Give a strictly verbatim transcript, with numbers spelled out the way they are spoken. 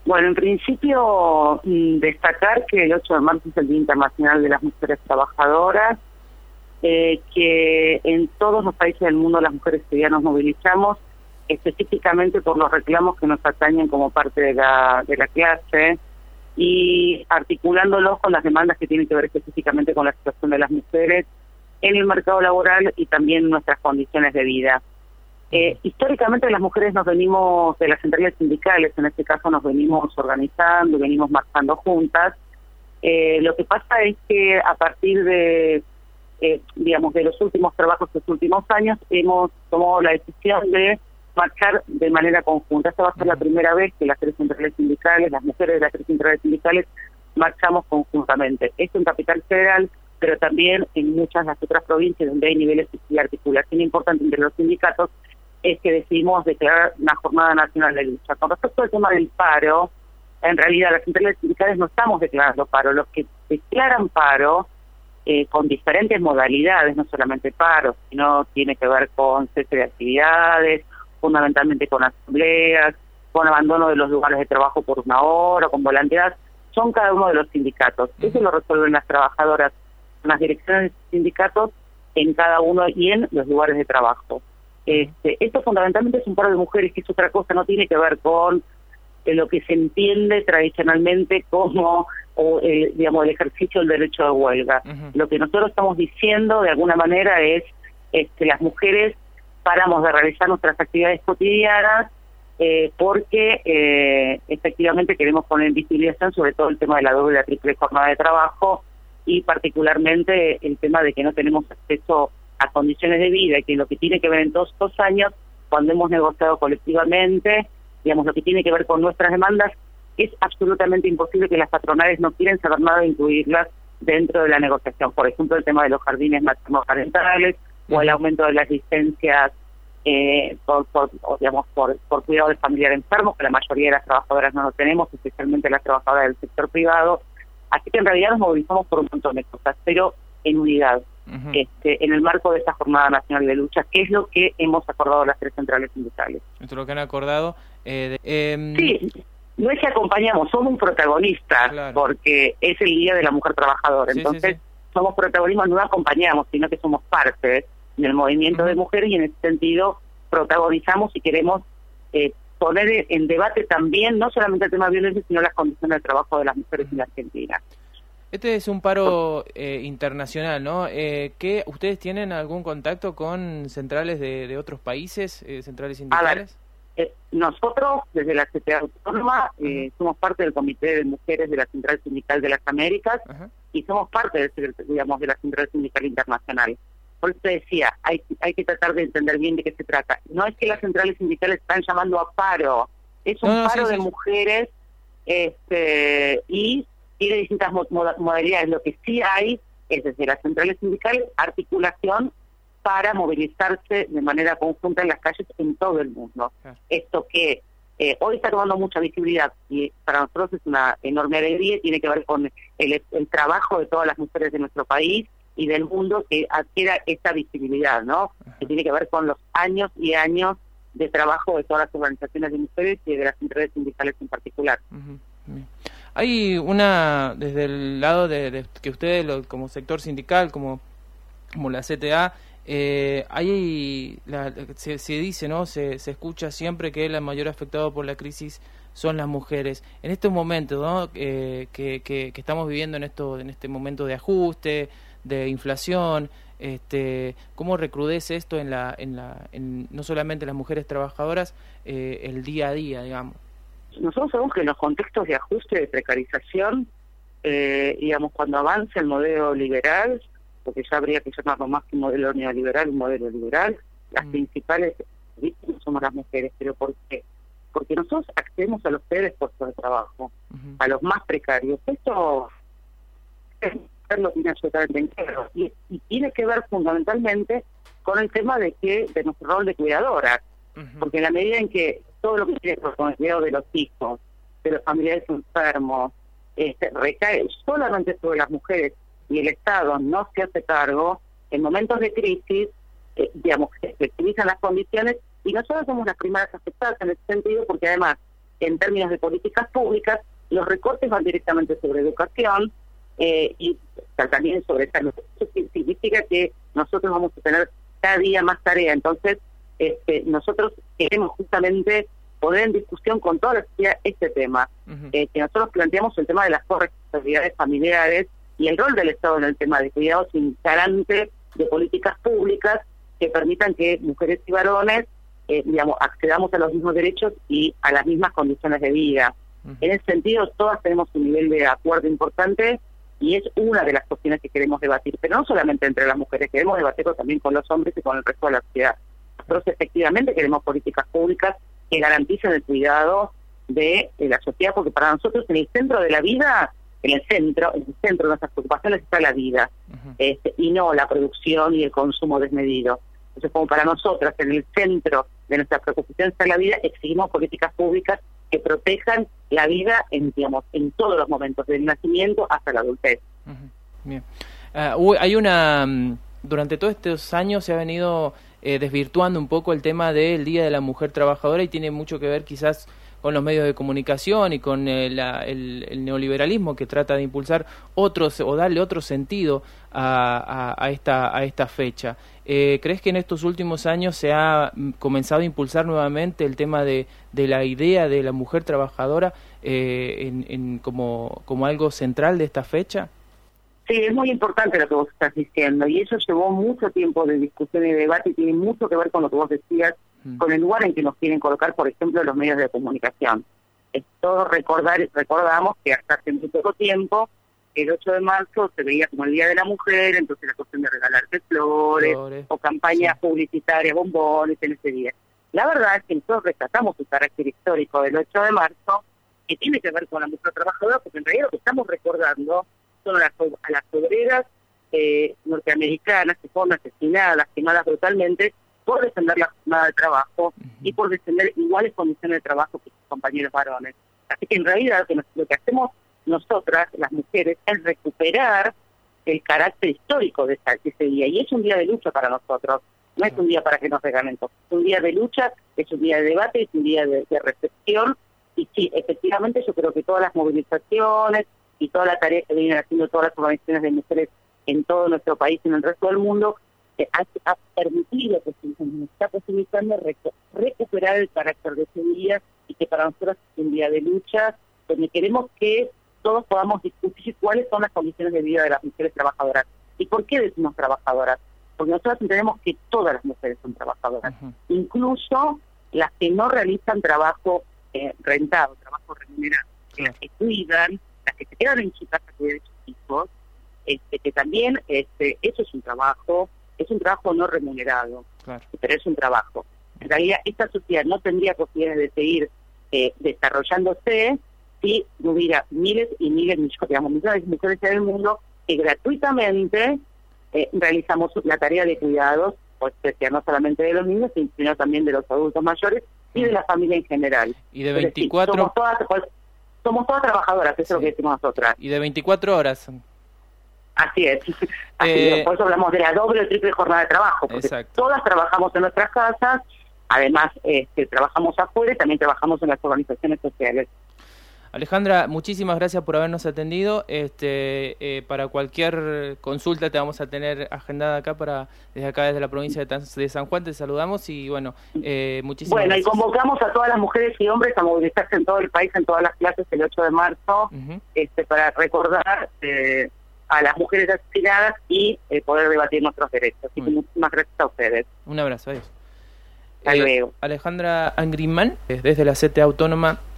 Bueno, en principio mm, destacar que el ocho de marzo es el Día Internacional de las Mujeres Trabajadoras, eh, que en todos los países del mundo las mujeres que ya nos movilizamos, específicamente por los reclamos que nos atañen como parte de la, de la clase, y articulándolos con las demandas que tienen que ver específicamente con la situación de las mujeres en el mercado laboral y también nuestras condiciones de vida. Eh, históricamente las mujeres nos venimos, de las centrales sindicales, en este caso nos venimos organizando, venimos marchando juntas. Eh, lo que pasa es que a partir de, eh, digamos, de los últimos trabajos de los últimos años, hemos tomado la decisión de marchar de manera conjunta. Esta va a ser la primera vez que las tres centrales sindicales, las mujeres de las tres centrales sindicales, marchamos conjuntamente. Esto en Capital Federal, pero también en muchas de las otras provincias donde hay niveles de articulación importante entre los sindicatos, es que decidimos declarar una jornada nacional de lucha. Con respecto al tema del paro, en realidad las centrales sindicales no estamos declarando paro. Los que declaran paro, eh, con diferentes modalidades, no solamente paro, sino tiene que ver con cese de actividades, fundamentalmente con asambleas, con abandono de los lugares de trabajo por una hora, con volanteadas, son cada uno de los sindicatos. Eso lo resuelven las trabajadoras, las direcciones de sindicatos en cada uno y en los lugares de trabajo. Este, esto fundamentalmente es un paro de mujeres, que es otra cosa, no tiene que ver con eh, lo que se entiende tradicionalmente como o, eh, digamos, el ejercicio del derecho de huelga. Uh-huh. Lo que nosotros estamos diciendo de alguna manera es que este, las mujeres paramos de realizar nuestras actividades cotidianas eh, porque eh, efectivamente queremos poner en visibilización sobre todo el tema de la doble y la triple jornada de trabajo, y particularmente el tema de que no tenemos acceso a condiciones de vida, y que lo que tiene que ver en todos estos años, cuando hemos negociado colectivamente, digamos, lo que tiene que ver con nuestras demandas, es absolutamente imposible que las patronales no quieren saber nada de incluirlas dentro de la negociación. Por ejemplo, el tema de los jardines materno-parentales, o el aumento de las licencias eh, por, por, digamos, por, por cuidado de familiar enfermo, que la mayoría de las trabajadoras no lo tenemos, especialmente las trabajadoras del sector privado. Así que en realidad nos movilizamos por un montón de cosas, pero en unidad. Uh-huh. este, en el marco de esta Jornada Nacional de Lucha, que es lo que hemos acordado las tres centrales sindicales. Esto es lo que han acordado. Eh, de, eh... Sí, no es que acompañamos, somos un protagonista, claro, porque es el Día de la Mujer Trabajadora. Sí, Entonces, sí, sí. somos protagonistas, no acompañamos, sino que somos parte del movimiento uh-huh. de mujeres, y en ese sentido protagonizamos y queremos eh, poner en debate también, no solamente el tema de violencia, sino las condiciones de trabajo de las mujeres uh-huh. en la Argentina. Este es un paro eh, internacional, ¿no? Eh, ¿qué, ¿Ustedes tienen algún contacto con centrales de, de otros países, eh, centrales sindicales? A ver, eh, nosotros, desde la C T A Autónoma, eh, uh-huh. somos parte del Comité de Mujeres de la Central Sindical de las Américas, uh-huh. y somos parte, de, digamos, de la Central Sindical Internacional. Por eso te decía, hay, hay que tratar de entender bien de qué se trata. No es que las centrales sindicales están llamando a paro, es un no, no, paro sí, de sí. mujeres, este y... tiene distintas modalidades. Lo que sí hay es, desde las centrales sindicales, articulación para movilizarse de manera conjunta en las calles en todo el mundo. Claro. Esto que eh, hoy está tomando mucha visibilidad, y para nosotros es una enorme alegría, y tiene que ver con el, el trabajo de todas las mujeres de nuestro país y del mundo, que adquiera esta visibilidad, ¿no? Ajá. Que tiene que ver con los años y años de trabajo de todas las organizaciones de mujeres y de las centrales sindicales en particular. Uh-huh. Hay una, desde el lado de, de que ustedes, lo, como sector sindical, como, como la C T A, eh, hay la, se, se dice, ¿no? Se, se escucha siempre que el mayor afectado por la crisis son las mujeres. En estos momentos, ¿no? Eh, que, que, que estamos viviendo en esto, en este momento de ajuste, de inflación, este, ¿cómo recrudece esto en la, en la, en no solamente las mujeres trabajadoras, eh, el día a día, digamos? Nosotros sabemos que en los contextos de ajuste, de precarización, eh, digamos, cuando avanza el modelo liberal, porque ya habría que llamarlo más que un modelo neoliberal, un modelo liberal, las mm. principales víctimas somos las mujeres. ¿Pero por qué? Porque nosotros accedemos a los peores puestos de trabajo, uh-huh. a los más precarios. Esto lo tiene absolutamente claro, y, y tiene que ver fundamentalmente con el tema de que de nuestro rol de cuidadora, uh-huh. porque en la medida en que todo lo que tiene que ver con el cuidado de los hijos, de los familiares enfermos, este, recae solamente sobre las mujeres, y el Estado no se hace cargo, en momentos de crisis, eh, digamos, se flexibilizan las condiciones, y nosotros somos las primeras afectadas en ese sentido, porque además en términos de políticas públicas, los recortes van directamente sobre educación eh, y también sobre salud. Eso significa que nosotros vamos a tener cada día más tarea. Entonces, este, nosotros queremos justamente poner en discusión con toda la sociedad este tema, uh-huh. eh, que nosotros planteamos el tema de las corresponsabilidades familiares y el rol del Estado en el tema de cuidados sin garante de políticas públicas que permitan que mujeres y varones, eh, digamos, accedamos a los mismos derechos y a las mismas condiciones de vida. Uh-huh. En ese sentido, todas tenemos un nivel de acuerdo importante y es una de las cuestiones que queremos debatir, pero no solamente entre las mujeres, queremos debatirlo también con los hombres y con el resto de la sociedad. Nosotros efectivamente queremos políticas públicas que garanticen el cuidado de, de la sociedad, porque para nosotros en el centro de la vida, en el centro, en el centro de nuestras preocupaciones está la vida, uh-huh. este, y no la producción y el consumo desmedido. Entonces, como para nosotras en el centro de nuestras preocupaciones está la vida, exigimos políticas públicas que protejan la vida en, digamos, en todos los momentos, del nacimiento hasta la adultez. Uh-huh. Bien. Uh, hay una, durante todos estos años se ha venido eh, desvirtuando un poco el tema del Día de la Mujer Trabajadora y tiene mucho que ver quizás con los medios de comunicación y con eh, la, el, el neoliberalismo que trata de impulsar otros o darle otro sentido a, a, a esta a esta fecha. Eh, ¿Crees que en estos últimos años se ha comenzado a impulsar nuevamente el tema de, de la idea de la mujer trabajadora eh, en, en como, como algo central de esta fecha? Sí, es muy importante lo que vos estás diciendo y eso llevó mucho tiempo de discusión y debate y tiene mucho que ver con lo que vos decías, mm. con el lugar en que nos quieren colocar, por ejemplo, los medios de comunicación. Es todo recordar, recordamos que hasta hace muy poco tiempo, el ocho de marzo se veía como el Día de la Mujer, entonces la cuestión de regalarte flores, flores o campañas sí. publicitarias, bombones en ese día. La verdad es que nosotros rescatamos el carácter histórico del ocho de marzo, que tiene que ver con la mujer trabajadora, porque en realidad lo que estamos recordando son a las, a las obreras eh, norteamericanas que fueron asesinadas, quemadas brutalmente, por defender la jornada de trabajo uh-huh. y por defender iguales condiciones de trabajo que sus compañeros varones. Así que en realidad lo que, nos, lo que hacemos nosotras, las mujeres, es recuperar el carácter histórico de, esa, de ese día. Y es un día de lucha para nosotros, no es un día para que nos regalen cosas. Es un día de lucha, es un día de debate, es un día de, de recepción. Y sí, efectivamente yo creo que todas las movilizaciones y toda la tarea que vienen haciendo todas las organizaciones de mujeres en todo nuestro país y en el resto del mundo, eh, ha, ha permitido que se nos está posibilitando recu- recuperar el carácter de ese día y que para nosotros es un día de lucha, donde queremos que todos podamos discutir cuáles son las condiciones de vida de las mujeres trabajadoras. ¿Y por qué decimos trabajadoras? Porque nosotros entendemos que todas las mujeres son trabajadoras, uh-huh. incluso las que no realizan trabajo eh, rentado, trabajo remunerado, uh-huh. las que cuidan, las que se quedan en su casa a cuidar de sus hijos, este, que también este, eso es un trabajo, es un trabajo no remunerado, claro. pero es un trabajo. En realidad, esta sociedad no tendría posibilidades de seguir eh, desarrollándose si no hubiera miles y miles, digamos, millones de mujeres en el mundo que gratuitamente eh, realizamos la tarea de cuidados, pues que no solamente de los niños, sino también de los adultos mayores y de la familia en general. Y de veinticuatro... Es decir, somos todas, pues, somos todas trabajadoras, eso sí. es lo que decimos nosotras. Y de veinticuatro horas. Así es. Así eh... es. Por eso hablamos de la doble o triple jornada de trabajo, porque Exacto. todas trabajamos en nuestras casas, además este, trabajamos afuera y también trabajamos en las organizaciones sociales. Alejandra, muchísimas gracias por habernos atendido. Este, eh, para cualquier consulta te vamos a tener agendada acá para desde acá desde la provincia de, de San Juan. Te saludamos y bueno, eh, muchísimas bueno, gracias. Bueno, y convocamos a todas las mujeres y hombres a movilizarse en todo el país, en todas las clases el ocho de marzo, uh-huh. este, para recordar eh, a las mujeres asesinadas y eh, poder debatir nuestros derechos. Así que muchísimas gracias a ustedes. Un abrazo, adiós. Hasta eh, luego. Alejandra Angrimán, desde la C T A Autónoma